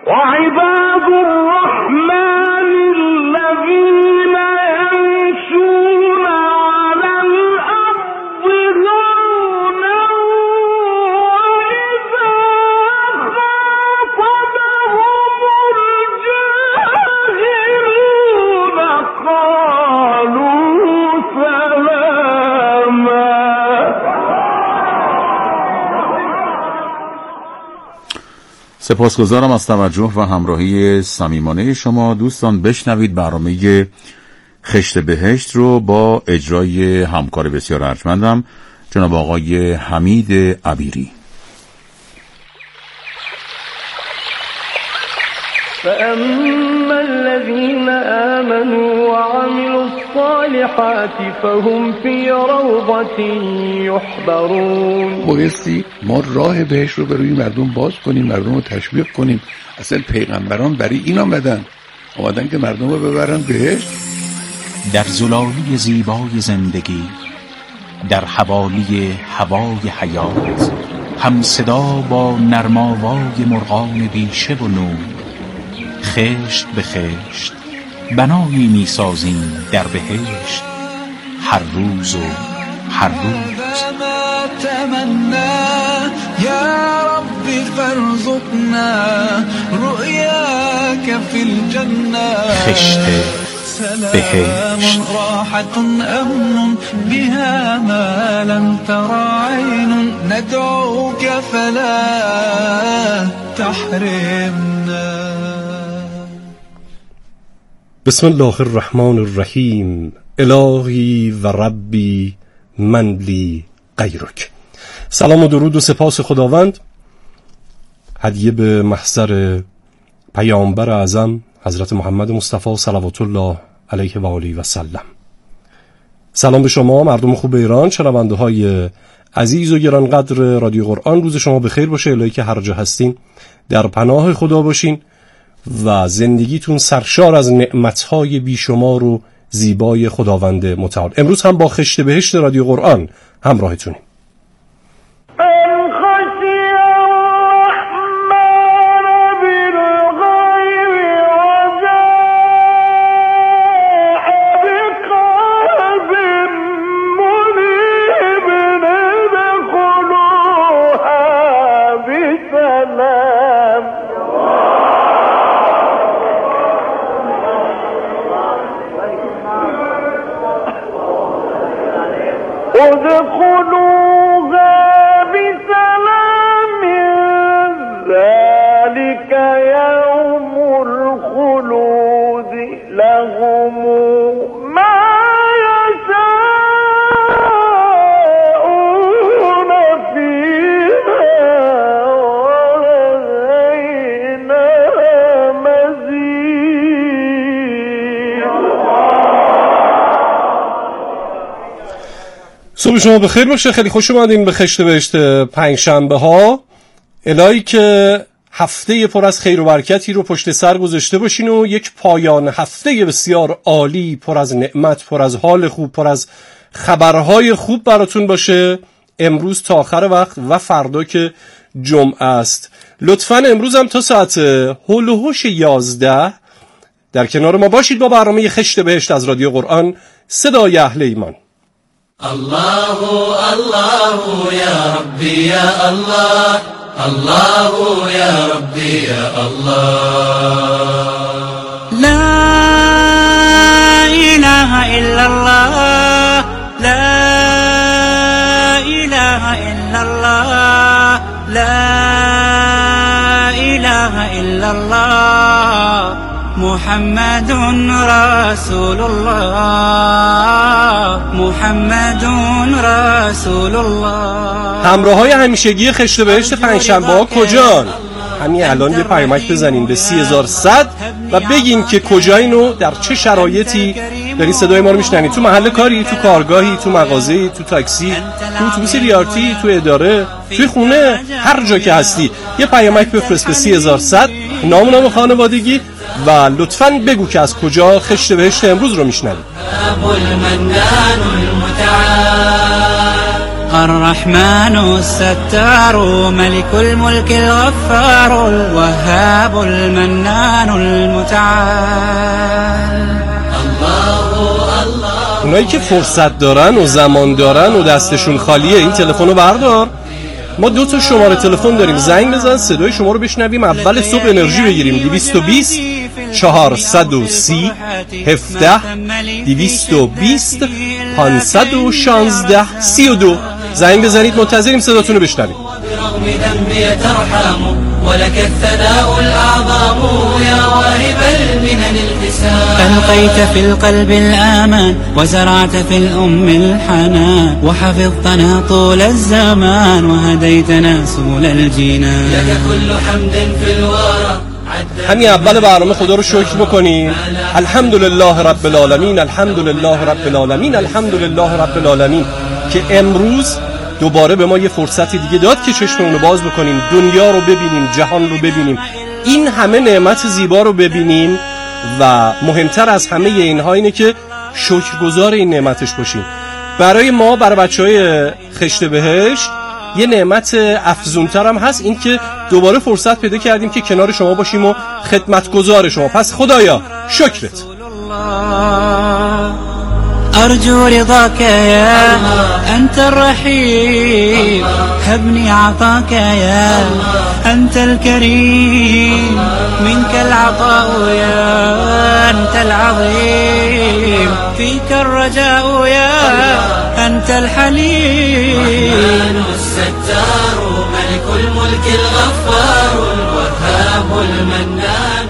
وعباد الرحمن الذين يمشون على الأرض هونا وإذا خاطبهم الجاهلون قالوا سلاما. سپاسگزارم از توجه و همراهی صمیمانه شما. دوستان بشنوید برنامه خشت بهشت رو با اجرای همکار بسیار ارجمندم جناب آقای حمید عبیری. فأما الذين آمنوا وعملوا الصالحات فهم في روضة يحبرون. بایستی ما راه بهشت رو برای مردم باز کنیم، مردم رو تشویق کنیم. اصلا پیغمبران برای این آمدن که مردم رو ببرن بهشت. در زلالی زیبای زندگی، در حوالی هوای حیات، هم صدا با نرماوای مرغان بیشه و نور، خشت به خشت بنایی می سازیم در بهشت، هر روز و هر روز. یا رب فرزقنا رؤیاک فی الجنه. خشت بهشت. راحة امن بها ما لم تر عین ندعوک فلا تحرمنا. بسم الله الرحمن الرحیم. الهی و ربی من لی غیرک. سلام و درود و سپاس خداوند هدیه به محضر پیامبر اعظم حضرت محمد مصطفی صلوات الله علیه و آله و سلم. سلام به شما مردم خوب ایران، شنونده های عزیز و گرانقدر رادیو قرآن. روز شما بخیر باشه. الهی که هر جا هستین در پناه خدا باشین و زندگیتون سرشار از نعمتهای بیشمار و زیبای خداوند متعال. امروز هم با خشت بهشت رادیو قرآن همراهتونیم. صبح شما بخیر باشه. خیلی خوش اومدین به خشت بهشت پنجشنبه ها. الهی که هفته پر از خیر و برکتی رو پشت سر گذاشته باشین و یک پایان هفته بسیار عالی، پر از نعمت، پر از حال خوب، پر از خبرهای خوب براتون باشه امروز تا آخر وقت و فردا که جمعه است. لطفاً امروز هم تا ساعت هول و هوش 11 در کنار ما باشید با برنامه خشت بهشت از رادیو قرآن، صدای اهل ایمان. الله الله يا ربي يا الله، الله يا ربي يا الله. لا إله إلا الله، لا إله إلا الله، لا إله إلا الله، محمد رسول الله، محمد رسول الله. همراهای همیشگی خشت بهشت پنجشنبه ها کجان؟ همین الان یه پیامک بزنین به 3100 و بگین که کجایین و در چه شرایطی دارین صدای ما رو میشنوید. تو محل کاری، تو کارگاهی، تو مغازه‌ای، تو تاکسی، تو اتوبوس ریارتی، تو اداره، توی خونه، هر جا که هستی یه پیامک بفرست به 3100 نام خانوادگی و لطفاً بگو که از کجا خشت بهشت امروز رو میشنوید. الرحمن الستار ملك الملك الغفار الوهاب الوهاب المنان المتعال. اونایی که فرصت دارن و زمان دارن و دستشون خالیه این تلفنو بردار. ما 2 شماره تلفن داریم، زنگ بزن صدای شما رو بشنویم، اول صبح انرژی بگیریم. 220 430 17 220 516 32. زنگ بزنید، منتظریم صداتون رو بشنویم. برغم ذنبي ترحم ولك الثناء الأعظم يا واهب المنن الحسان. ألقيت في القلب الآمان وزرعت في الأم الحنان وحفظتنا طول الزمان وهديتنا سبل الجنان. لك كل حمد في الورى. همین اول برنامه خدا رو شکر بکنیم. الحمدلله رب العالمین، الحمدلله رب العالمین، الحمدلله رب العالمین که امروز دوباره به ما یه فرصت دیگه داد که چشممون رو باز بکنیم، دنیا رو ببینیم، جهان رو ببینیم، این همه نعمت زیبا رو ببینیم و مهمتر از همه اینها اینه که شکرگزار این نعمتش باشیم. برای ما، برای بچهای خشت بهشت، یه نعمت افزونتر هم هست، این که دوباره فرصت پیدا کردیم که کنار شما باشیم و خدمتگزار شما. پس خدایا شکرت. أرجو رضاك يا أنت الرحيم، هبني عطاك يا أنت الكريم، منك العطاء يا أنت العظيم، فيك الرجاء يا أنت الحليم. الستار ملك الملك الغفار الوهاب المنان.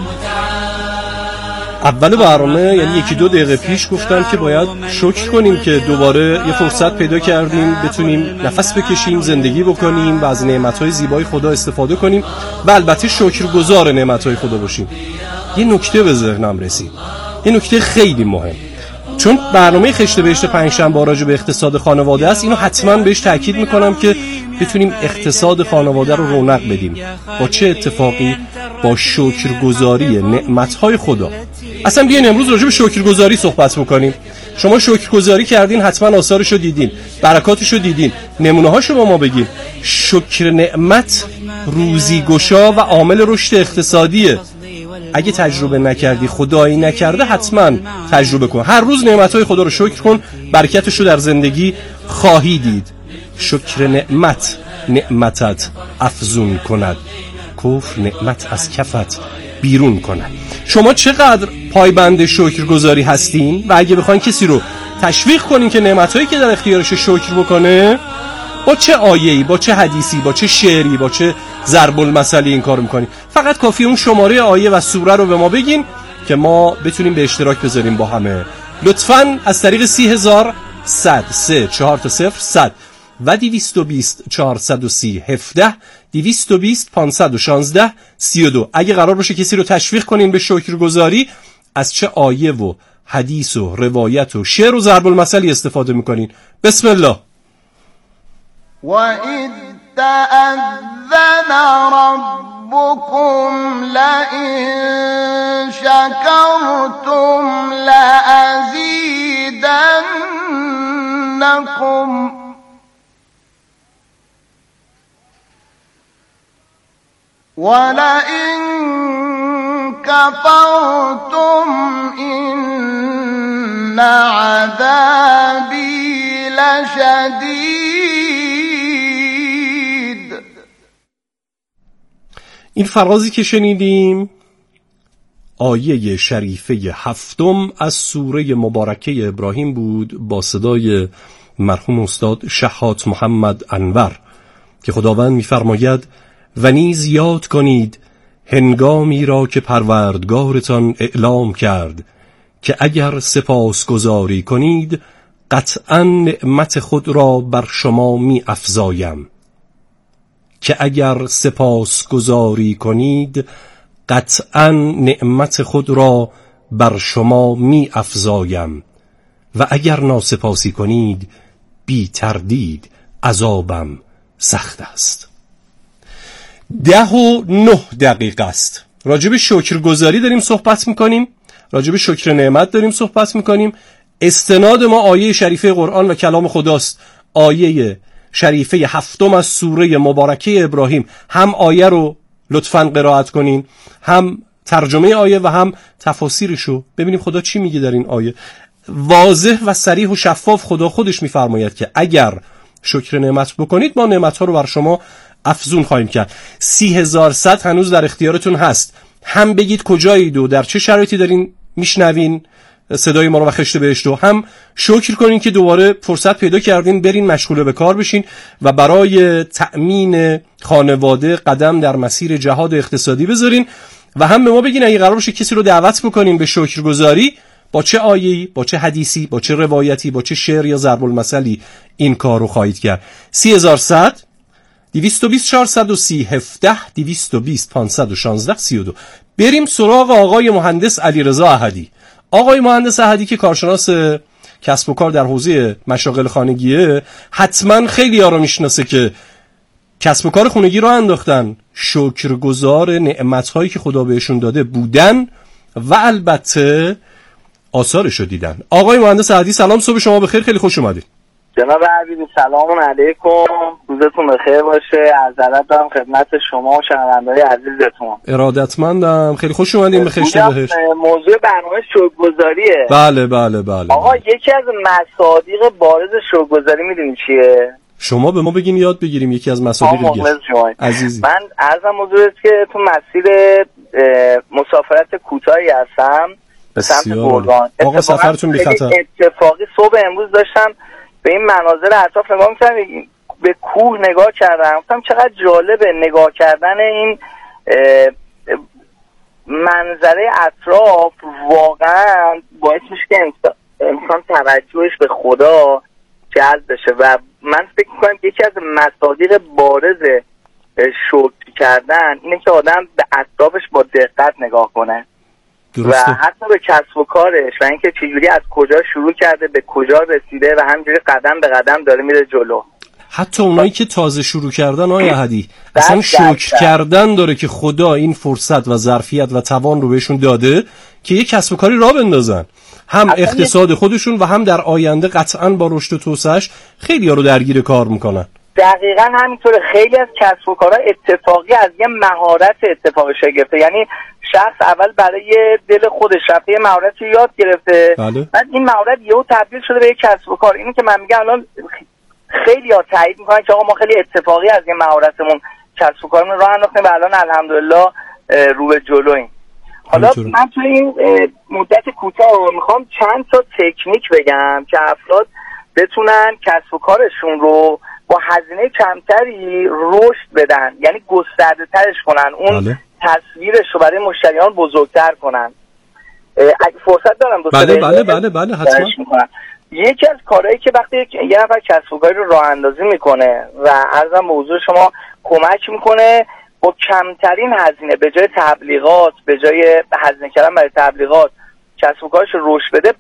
اول برنامه یعنی 1-2 دقیقه پیش گفتم که باید شکر کنیم که دوباره یه فرصت پیدا کردیم بتونیم نفس بکشیم، زندگی بکنیم و از نعمت‌های زیبای خدا استفاده کنیم و البته شکرگزار نعمت‌های خدا باشیم. یه نکته به ذهنم رسید، یه نکته خیلی مهم، چون برنامه خشت بهشت پنجشنبه راجع به اقتصاد خانواده است، اینو حتما بهش تاکید میکنم که بتونیم اقتصاد خانواده رو رونق بدیم. با چه اتفاقی؟ با شکرگزاری نعمت‌های خدا. اصلا بیاین امروز راجع به شکرگزاری صحبت بکنیم. شما شکرگزاری کردین، حتما آثارشو دیدین، برکاتشو دیدین، نمونه‌هاشو با ما بگین. شکر نعمت روزیگشا و عامل رشد اقتصادیه. اگه تجربه نکردی، خدایی نکرده، حتما تجربه کن. هر روز نعمت‌های خدا رو شکر کن، برکتشو در زندگی خواهی دید. شکر نعمت نعمتت افزون کند، کفر نعمت از کفت بیرون کند. شما چقدر پایبند شکرگزاری هستین؟ و اگه بخواین کسی رو تشویق کنین که نعمتایی که در اختیارش شکر بکنه، با چه آیه‌ای، با چه حدیثی، با چه شعری، با چه ضرب المثلی این کارو میکنین؟ فقط کافی اون شماره آیه و سوره رو به ما بگین که ما بتونیم به اشتراک بذاریم با همه. لطفاً از طریق 30100 340100 و 220 430 17 220 516 32. اگه قرار باشه کسی رو تشویق کنین به شکرگزاری، از چه آیه و حدیث و روایت و شعر و ضرب المثلی استفاده میکنین؟ بسم الله. وَإِذْ تَأَذَّنَ رَبُّكُمْ لَئِن شَكَرْتُمْ لَأَزِيدَنَّكُمْ وَلَئِن كَفَرْتُمْ إِنَّ عَذَابِي لَشَدِيدٌ. این فرازی که شنیدیم آیه شریفه 7 از سوره مبارکه ابراهیم بود با صدای مرحوم استاد شحات محمد انور که خداوند می‌فرماید و نیز یاد کنید هنگامی را که پروردگارتان اعلام کرد که اگر سپاسگزاری کنید قطعاً نعمت خود را بر شما می افزایم. که اگر سپاسگزاری کنید قطعاً نعمت خود را بر شما می افزایم و اگر ناسپاسی کنید بی تردید عذابم سخت است. 10:09 است. راجب شکرگزاری داریم صحبت میکنیم، راجب شکر نعمت داریم صحبت میکنیم. استناد ما آیه شریفه قرآن و کلام خداست. آیه شریفه 7 از سوره مبارکه ابراهیم. هم آیه رو لطفاً قرائت کنین، هم ترجمه آیه و هم تفاسیرشو، ببینیم خدا چی میگه در این آیه. واضح و صریح و شفاف خدا خودش میفرماید که اگر شکر نعمت بکنید ما نعمت‌ها رو بر شما افزون خواهیم کرد. 30,000 صد هنوز در اختیارتون هست، هم بگید کجایید و در چه شرایطی دارین میشنوین صدای ما رو و خشت بهشت رو، هم شکر کنین که دوباره فرصت پیدا کردین برین مشغول به کار بشین و برای تأمین خانواده قدم در مسیر جهاد اقتصادی بذارین، و هم به ما بگین اگه قرار باشه کسی رو دعوت بکنین به شکرگزاری با چه آیه‌ای، با چه حدیثی، با چه روایتی، با چه شعر یا ضرب المثلی این کار رو خواهید کرد. 30,000 صد 220 430 17 220 516 32. بریم سراغ آقای مهندس علیرضا احدی. آقای مهندس احدی که کارشناس کسب و کار در حوزه مشاغل خانگیه، حتما خیلی ها رو میشناسه که کسب و کار خانگی رو انداختن، شکرگزار نعمت‌هایی که خدا بهشون داده بودن و البته آثارش رو دیدن. آقای مهندس احدی سلام، صبح شما بخیر، خیلی خوش اومدید. جناب عزیز سلام علیکم، روزتون بخیر باشه. عرض ادب دارم خدمت شما و شنونده‌های عزیزتون. ارادتمندم، خیلی خوش اومدین به خشت بهشت. موضوع برنامه شکرگزاریه. بله بله بله. آقا یکی از مصادیق بارز شکرگزاری میدونی چیه؟ شما به ما بگین یاد بگیریم یکی از مصادیق دیگه. عزیزی من عرضم موضوع است که تو مسیر مسافرت کوتاهی هستم سمت گرگان. آقا سفرتون بی خطر. اتفاقی صبح امروز داشتم به این مناظر اطراف نگاه می‌کردم، به کوه نگاه کردم، گفتم چقدر جالبه نگاه کردن این منظره اطراف، واقعا باعث میشه که انسان توجهش به خدا جلب بشه و من فکر می‌کنم یکی از مصادیق بارز شکر کردن اینه که آدم به اطرافش با دقت نگاه کنه. درسته. و حتی به کسب و کارش و اینکه چجوری از کجا شروع کرده به کجا رسیده و همینجوری قدم به قدم داره میره جلو. حتی اونایی که تازه شروع کردن آقای احدی اصلا شکر کردن داره که خدا این فرصت و ظرفیت و توان رو بهشون داده که یک کسب و کاری راه بندازن، هم اقتصاد خودشون و هم در آینده قطعاً با رشد و توسعه‌اش خیلی ها رو درگیر کار میکنن. دقیقاً همینطوره. خیلی از کسب و کارها اتفاقی از یه مهارت اتفاقی گرفته، یعنی شخص اول برای دل خودش رفته یه مهارت رو یاد گرفته، بعد این مهارت یهو تبدیل شده به یک کسب و کار. اینی که من میگم الان خیلی ها تایید میکنن که آقا ما خیلی اتفاقی از یه مهارتمون کسب و کارمون راه انداختیم و الان الحمدلله رو به جلویم. حالا من توی این مدت کوتاه میخوام چند تا تکنیک بگم که افراد بتونن کسب و کارشون رو با هزینه کمتری رشد بدن، یعنی گسترده ترش کنن، اون تصویرش رو برای مشتریان بزرگتر کنن. اگه فرصت دارم بله حتما. یکی از کارهایی که وقتی یه نفر کسب و کاری رو راه اندازی میکنه و عرضم به حضور شما کمک میکنه با کمترین هزینه، به جای تبلیغات، به جای هزینه کردن برای تبلیغات کسب و کارش رو رشد بده،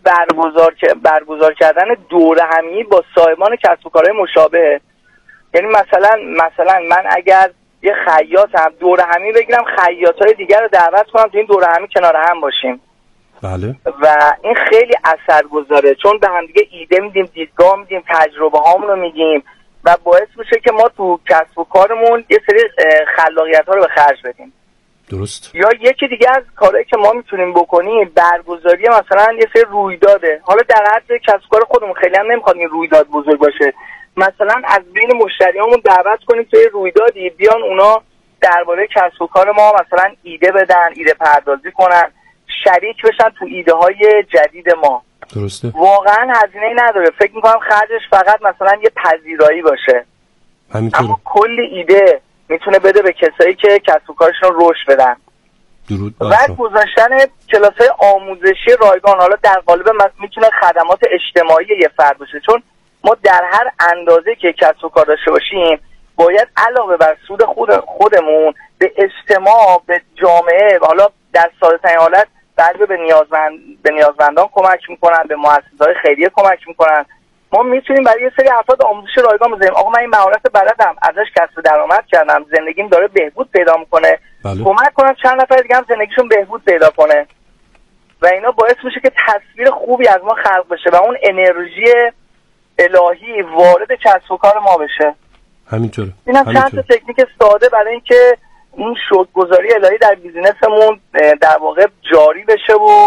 برگزار کردن دوره همی با صاحبان کسب و کارهای مشابه. یعنی مثلا من اگر یه خیاطم دوره همی بگیرم، خیاطای دیگر رو دعوت کنم تو این دوره همی کنار هم باشیم. بله. و این خیلی اثرگذاره چون به هم دیگه ایده میدیم، دیدگاه میدیم، تجربه هامون رو میگیم و باعث میشه که ما تو کسب و کارمون یه سری خلاقیت ها رو به خرج بدیم. درست. یا یکی دیگه از کارهایی که ما میتونیم بکنیم برگزاری مثلا یه سری رویداده. حالا در حد کسب و کار خودمون خیلی هم نمیخواد این رویداد بزرگ باشه، مثلا از بین مشتریامون دعوت کنیم که رویدادی بیان اونا درباره کسب و کار ما مثلا ایده بدن، ایده پردازی کنن، شریک بشن تو ایده های جدید ما. درسته. واقعا هزینه‌ای نداره، فکر میکنم خرجش فقط مثلا یه پذیرایی باشه. اما کل ایده میتونه بده به کسایی که کسب و کارشون رشد بدن. درود و گذاشتن کلاس‌های آموزشی رایگان، حالا در قالب میتونه خدمات اجتماعی یه فرد باشه، چون ما در هر اندازه که کسب و کار داشته باشیم باید علاوه بر سود خودمون به اجتماع، به جامعه، حالا در ساده‌ترین حالت بعضی به نیازمندان کمک میکنن، به مؤسسه‌های خیریه کمک میکنن. ما میتونیم برای یه سری افراد آموزش رایگان بذاریم. آقا من این مهارت بلدم، ازش کسب درآمد کردم، زندگیم داره بهبود پیدا میکنه، کمک کنم چند نفر دیگه هم زندگیشون بهبود پیدا کنه و اینا باعث میشه که تصویر خوبی از ما خلق بشه و اون انرژی الهی وارد کسب و کار ما بشه. همینطوره. اینم چند تا تکنیک ساده برای اینکه این شکرگزاری الهی در بیزینسمون در واقع جاری بشه و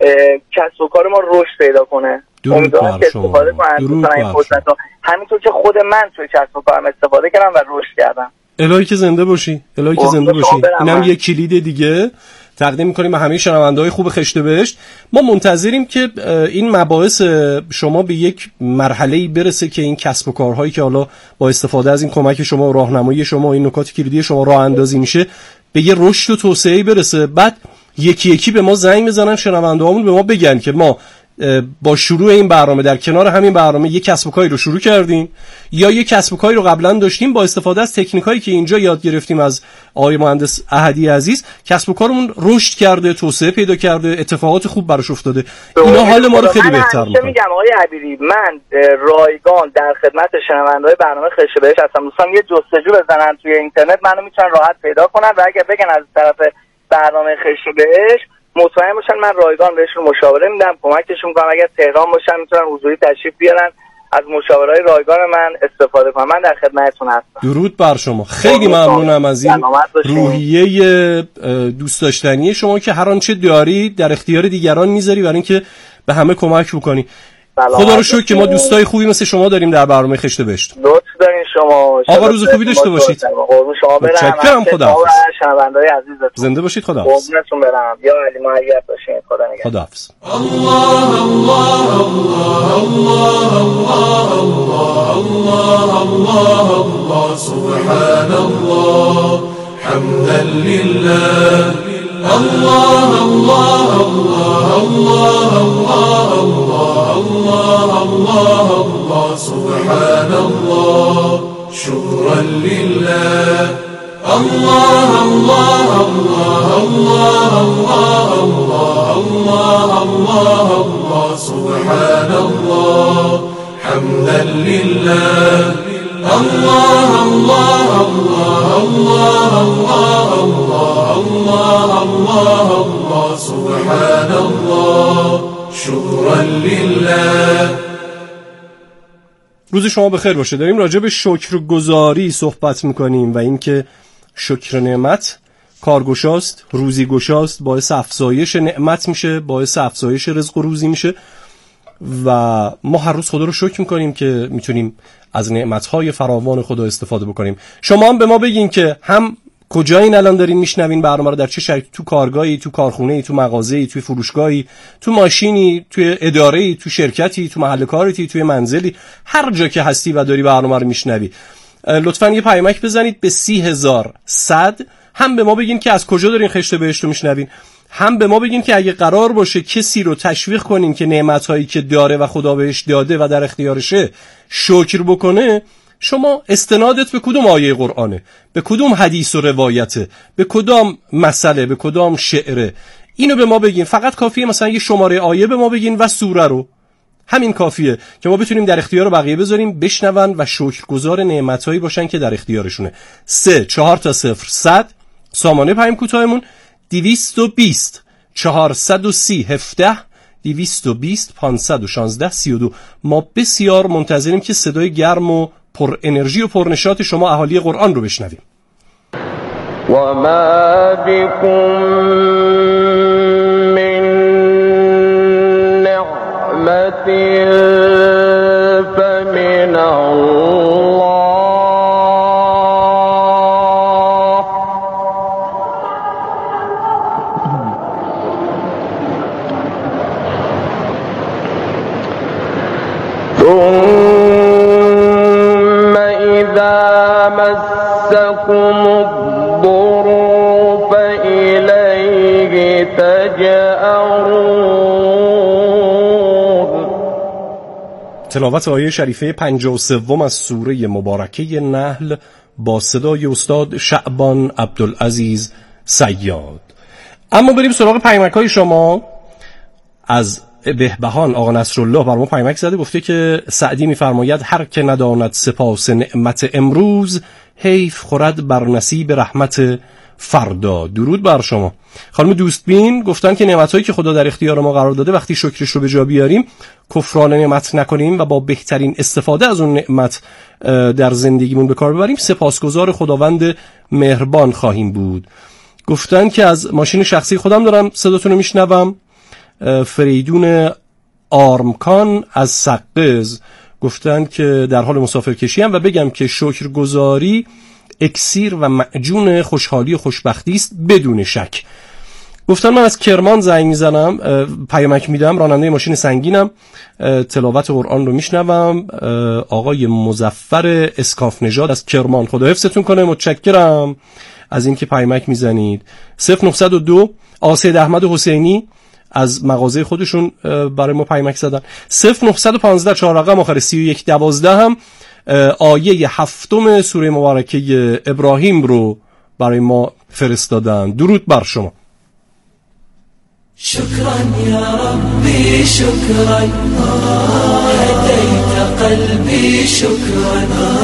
کسب و کار ما رشد پیدا کنه. امیدوارم که استفاده کنن این فرصت‌ها، همینطور که خود من توی کسب و کارم استفاده کردم و رشد کردم. الهی که زنده باشی، الهی که زنده باشی. اینم یک کلید دیگه تقدیم می‌کنیم به همه شنونده‌های خوب خشت بهشت. ما منتظریم که این مباحث شما به یک مرحله‌ای برسه که این کسب و کارهایی که حالا با استفاده از این کمک شما و راهنمایی شما و این نکات کلیدی شما راه اندازی میشه به یه رشد و توسعه‌ای برسه. بعد یکی یکی به ما زنگ بزنن شنونده‌هامون، به ما بگن که ما با شروع این برنامه در کنار همین برنامه یک کسب و کاری رو شروع کردیم یا یک کسب و کاری رو قبلا داشتیم، با استفاده از تکنیکایی که اینجا یاد گرفتیم از آقای مهندس احدی عزیز کسب و کارمون رشد کرده، توسعه پیدا کرده، اتفاقات خوب براش افتاده. اینا حال ما رو خیلی بهتر می‌کنه. من میگم آقای عبیری، من رایگان در خدمت شنونده‌های برنامه خشت بهشت هستم. دوستان یه جستجو بزنن توی اینترنت، منو میتونن راحت پیدا کنن و اگه بگن از طرف برنامه خشت بهشت، مطمئن باشن من رایگان بهشون مشاوره میدم، کمکشون میکنم. اگر تهران باشن میتونن حضوری تشریف بیارن، از مشاورهای رایگان من استفاده کنم. من در خدمتتون هستم. درود بر شما. خیلی ممنونم از این روحیه دوست داشتنی شما که هر آنچه داری در اختیار دیگران میذاری برای اینکه به همه کمک بکنی. خدا رو شکر که ما دوستای خوبی مثل شما داریم در برنامه خشت بهشت. لطف دارین شما. آقا روز خوبی داشته باشید. قربون شما برم. متشکرم. خداحافظ. شنونده‌های عزیزتون زنده باشید. خداحافظ. قربونتون برم. یا علی معیت باشین. خدا نگهدار. خداحافظ. الله الله الله الله الله الله الله سبحان الله حمدا لله الله الله الله الله الله الله الله الله سبحان الله شكرا لله الله الله الله الله الله الله الله الله سبحان الله حمدا لله الله الله الله الله الله الله الله الله سبحان الله شكرا لله. روز شما بخیر باشه. داریم راجع به شکرگزاری صحبت میکنیم و اینکه شکر نعمت کارگشاست، روزی گشاست، باعث افزایش نعمت میشه، باعث افزایش رزق و روزی میشه و ما هر روز خدا رو شکر میکنیم که میتونیم از نعمتهای فراوان خدا استفاده بکنیم. شما هم به ما بگین که هم کجایین الان دارین میشنوین برنامه رو، در چه شرایطی، تو کارگاهی، تو کارخونه‌ای، تو مغازه‌ای، تو فروشگاهی، تو ماشینی، تو اداره‌ای، تو شرکتی، تو محل کارتی، تو منزلی، هر جا که هستی و داری برنامه رو میشنوی، لطفاً یه پیامک بزنید به 30100. هم به ما بگین که از کجا دارین خشت بهشت رو میشنوین، هم به ما بگین که اگه قرار باشه کسی رو تشویق کنین که نعمت‌هایی که داره و خدا بهش داده و در اختیارشه شکر بکنه، شما استنادت به کدوم آیه قرآنه، به کدوم حدیث و روایته، به کدام مسئله، به کدام شعره، اینو به ما بگین. فقط کافیه مثلا یه شماره آیه به ما بگین و سوره رو، همین کافیه که ما بتونیم در اختیار بقیه بذاریم بشنون و شکرگزار نعمتایی باشن که در اختیارشونه. 3-4-0-100 سامانه پیام کوتاهمون 220 430 17 220 516 32. ما بسیار منتظریم که صدای گرم و پر انرژی و پرنشاط شما اهالی قرآن رو بشنویم. و ما بكم من نعمت فمن الله ثم إذا مسكم الضر فإليه تجأرون. تلاوت آیه شریفه 53 از سوره مبارکه نحل با صدای استاد شعبان عبدالعزیز صیاد. اما بریم سراغ پیامک‌های شما. از بهبهان آقا نصرالله بر ما پیامک زده، گفته که سعدی می‌فرماید هر که نداند سپاس نعمت امروز، حیف خورد بر نصیب رحمت فردا. درود بر شما. خانم دوستبین گفتن که نعمتایی که خدا در اختیار ما قرار داده وقتی شکرش رو به جا بیاریم، کفران نعمت نکنیم و با بهترین استفاده از اون نعمت در زندگیمون به کار ببریم، سپاسگزار خداوند مهربان خواهیم بود. گفتن که از ماشین شخصی خودم دارم صداتون رو میشنوم. فریدون آرمکان از سقز گفتن که در حال مسافرکشی ام و بگم که شکرگزاری اکسیر و معجون خوشحالی و خوشبختی است بدون شک. گفتن من از کرمان زنگ میزنم، پیامک میدم، راننده ماشین سنگینم، تلاوت قرآن رو میشنوم. آقای مظفر اسکاف نژاد از کرمان، خدا حفظتون کنه، متشکرم از اینکه پیامک میزنید. 0902 آسید احمد حسینی از مغازه خودشون برای ما پیامک زدن. 0915 4 رقم آخر 3112 هم آیه 7 سوره مبارکه ابراهیم رو برای ما فرستادن. درود بر شما. شكرا يا ربي شكرا هديت قلبي شكرا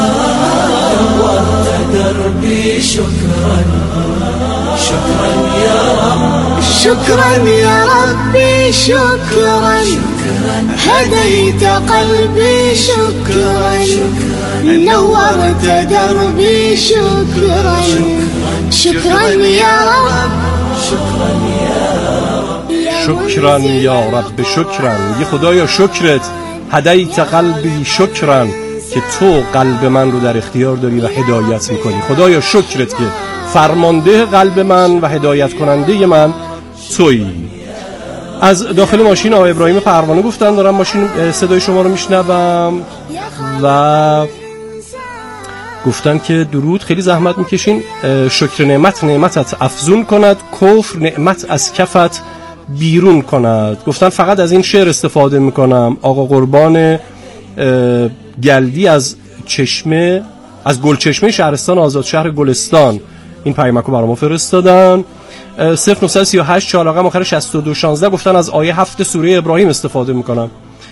نورت دربي شكرا شكرا يا رب شكرا يا ربي شكرا هديت قلبي شكرا نورت دربي شكرا شكرا يا رب شكرا يا رب شکران یا رب شکران. یه خدایا شکرت، هدیت قلبی شکران که تو قلب من رو در اختیار داری و هدایت میکنی. خدایا شکرت که فرمانده قلب من و هدایت کننده من تویی. از داخل ماشین آقای ابراهیم پروانه گفتن دارم ماشین صدای شما رو میشنوم و گفتن که درود، خیلی زحمت میکشین، شکر نعمتت افزون کند، کفر نعمت از کفت بیرون کند. گفتن فقط از این شعر استفاده میکنم. آقا قربان گلدی از گلچشمه شهرستان آزاد شهر گلستان این پیامک رو برای ما فرستادن. 0938 4 رقم آخر 6216 گفتن از آیه 7 سوره ابراهیم استفاده میکنم.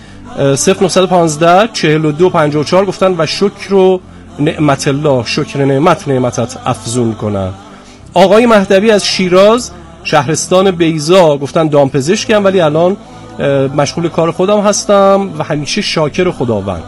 0915 4254 گفتن و شکر و نعمت الله، شکر نعمتت افزون کند. آقای مهدوی از شیراز شهرستان بیضا گفتن دامپزشکم ولی الان مشغول کار خودم هستم و همیشه شاکر خداوند.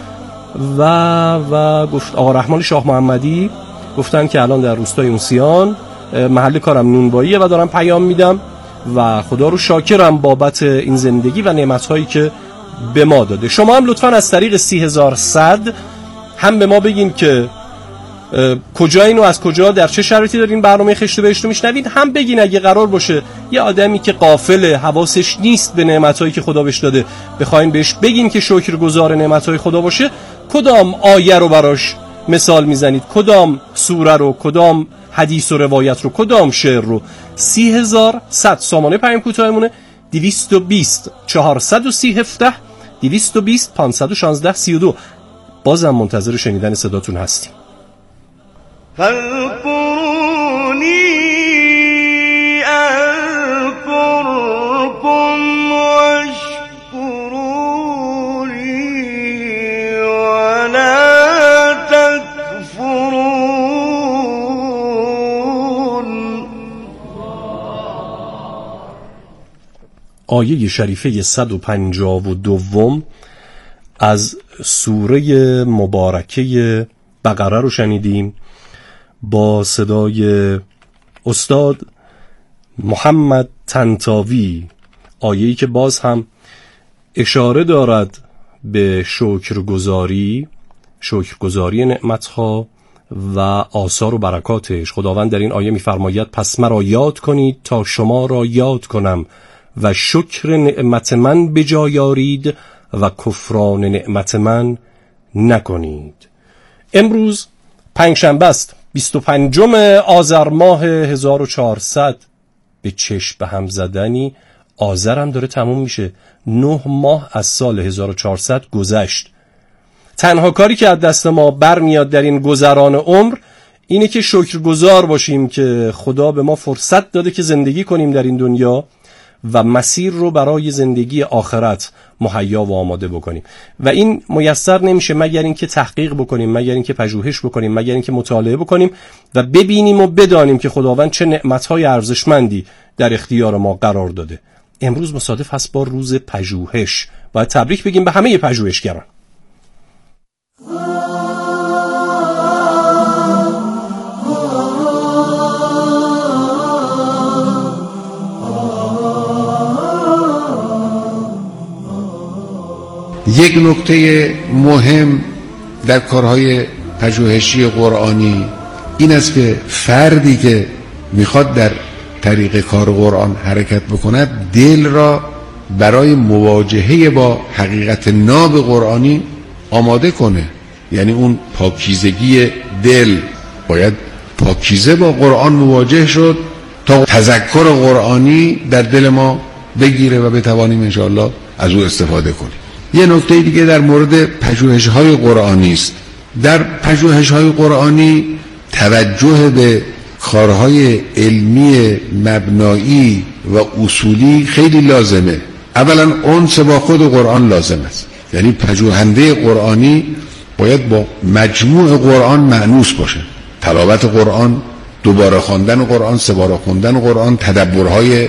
و گفت آقا رحمان شاه محمدی گفتن که الان در روستای اونسیان، محل کارم نونواییه و دارم پیام میدم و خدا رو شاکرم بابت این زندگی و نعمت‌هایی که به ما داده. شما هم لطفاً از طریق 30100 هم به ما بگین که کجا اینو از کجا در چه شرایطی دارین برنامه خشت بهشت رو میشنوید، هم بگین اگه قرار باشه یه آدمی که غافله، حواسش نیست به نعمتایی که خدا بهش داده، بخواین بهش بگین که شکرگزار نعمتای خدا باشه، کدام آیه رو براش مثال میزنید، کدام سوره رو، کدام حدیث و روایت رو، کدام شعر رو. 30100 سامانه پیام کوتاهمونه 220 430 17 220 516 32. بازم منتظر شنیدن صداتون هستیم. فاذكروني أذكركم واشكروني ولا تكفرون. آیه شریفه 152 از سوره مبارکه بقره رو شنیدیم با صدای استاد محمد طنطاوی، آیه‌ای که باز هم اشاره دارد به شکرگزاری نعمتها و آثار و برکاتش. خداوند در این آیه می‌فرماید پس مرا یاد کنید تا شما را یاد کنم و شکر نعمت من بجایارید و کفران نعمت من نکنید. امروز پنجشنبه است، 25 آذر ماه 1400. به چشم به هم زدنی آذر هم داره تموم میشه. 9 ماه از سال 1400 گذشت. تنها کاری که از دست ما برمیاد در این گذران عمر اینه که شکرگزار باشیم که خدا به ما فرصت داده که زندگی کنیم در این دنیا و مسیر رو برای زندگی آخرت مهیا و آماده بکنیم. و این میسر نمیشه مگر اینکه تحقیق بکنیم، مگر اینکه پژوهش بکنیم، مگر اینکه مطالعه بکنیم و ببینیم و بدانیم که خداوند چه نعمت‌های ارزشمندی در اختیار ما قرار داده. امروز مصادف هست با روز پژوهش. باید تبریک بگیم به همه پژوهشگران. یک نکته مهم در کارهای پژوهشی قرآنی این است که فردی که میخواد در طریق کار قرآن حرکت بکند دل را برای مواجهه با حقیقت ناب قرآنی آماده کنه. یعنی اون پاکیزگی دل، باید پاکیزه با قرآن مواجه شد تا تذکر قرآنی در دل ما بگیره و بتوانیم انشاءالله از او استفاده کنیم. یه نکته دیگه در مورد پژوهش‌های قرآنی است. در پژوهش‌های قرآنی توجه به کارهای علمی مبنایی و اصولی خیلی لازمه. اولا انس با خود قرآن لازم است، یعنی پژوهنده قرآنی باید با مجموع قرآن مأنوس باشه. تلاوت قرآن، دوباره خواندن قرآن، سه بار خوندن قرآن، تدبرهای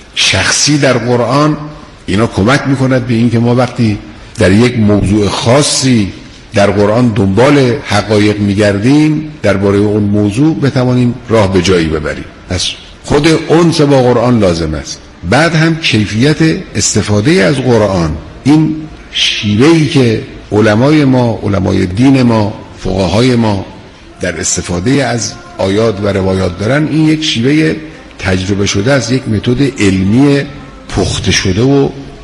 شخصی در قرآن، اینا کمک میکند به این که ما وقتی در یک موضوع خاصی در قرآن دنبال حقایق میگردیم درباره اون موضوع بتوانیم راه به جایی ببریم. پس خود انس با قرآن لازم است. بعد هم کیفیت استفاده از قرآن، این شیوهی که علمای ما، علمای دین ما، فقهای ما در استفاده از آیات و روایات دارن، این یک شیوه تجربه شده است، یک متد علمی پخته شده و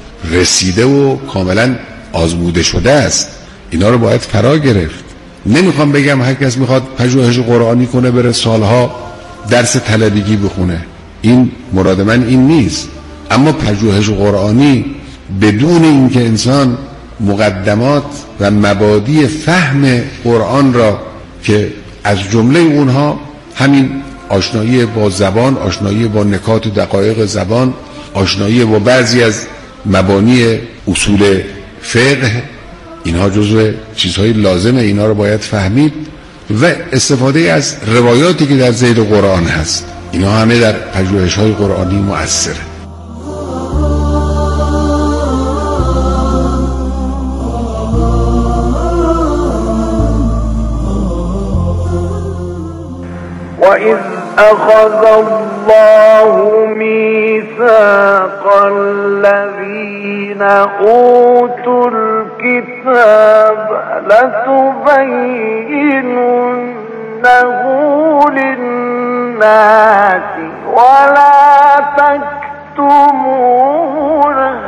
رسیده و کاملا آزموده شده است. اینا رو باید فرا گرفت. نمیخوام بگم هر کس میخواد پژوهش قرآنی کنه بره سالها درس طلبگی بخونه، این مراد من این نیست. اما پژوهش قرآنی بدون اینکه انسان مقدمات و مبادی فهم قرآن را که از جمله اونها همین آشنایی با زبان، آشنایی با نکات و دقایق زبان، آشنایی با بعضی از مبانی اصول فقه، اینها جزو چیزهای لازمه، اینا رو باید فهمید. و استفاده از روایاتی که در ذیل قرآن هست، اینا همه در پژوهش‌های قرآنی مؤثره. وَإِذْ أَخَذَ اللَّهُ مِيثَاقَ الَّذِينَ أُوتُوا الْكِتَابَ لَتُبَيِّنُنَّهُ لِلنَّاسِ وَلَا تَكْتُمُونَهُ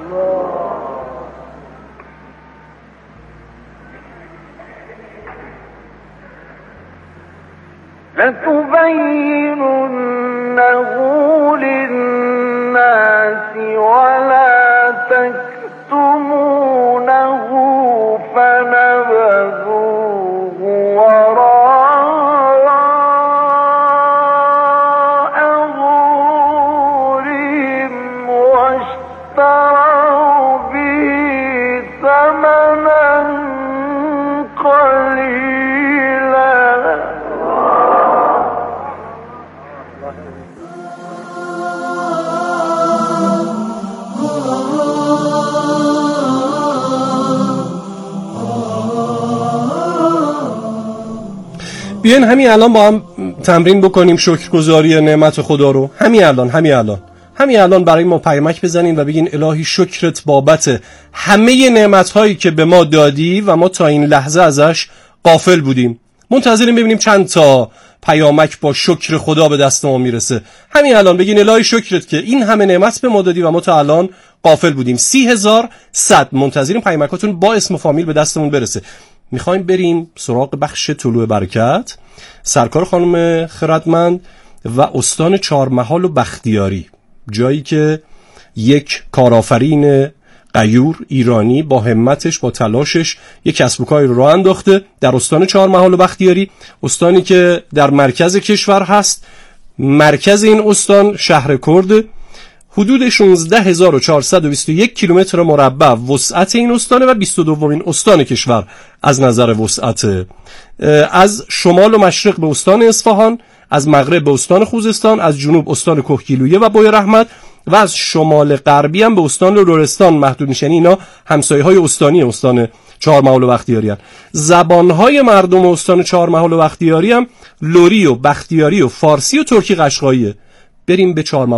لتبيننه للناس ولا تكتمونه فنبذوه وراء ظهورهم واشتروا به ثمنا قليلا. بیاین همین الان با هم تمرین بکنیم شکرگزاری نعمت خدا رو. همین الان برای ما پیامک بزنین و بگین الهی شکرت بابت همه نعمت‌هایی که به ما دادی و ما تا این لحظه ازش غافل بودیم. منتظریم ببینیم چند تا پیامک با شکر خدا به دست ما میرسه. همین الان بگین الهی شکرت که این همه نعمت به ما دادی و ما تا الان غافل بودیم. 30,100 منتظریم پیامکاتون با اسم و فامیل به دستمون برسه. میخوایم بریم سراغ بخش طلوع برکت. سرکار خانم خردمند و استان چهارمحال و بختیاری، جایی که یک کارآفرین غیور ایرانی با همتش، با تلاشش یک کسب و کاری رو راه انداخته در استان چهارمحال و بختیاری، استانی که در مرکز کشور هست. مرکز این استان شهر کرد. حدود 16421 کیلومتر مربع وسعت این استانه و 22مین استان کشور از نظر وسعت. از شمال و مشرق به استان اصفهان، از مغرب به استان خوزستان، از جنوب استان کهگیلویه و بوی رحمت و از شمال غربی هم به استان لرستان محدود میشن. اینا همسایه‌های استانی استان چهارمحال و بختیاری هستند. زبان‌های مردم استان چهارمحال و بختیاری هم لری و بختیاری و فارسی و ترکی قشقاییه. بریم به چهارمحال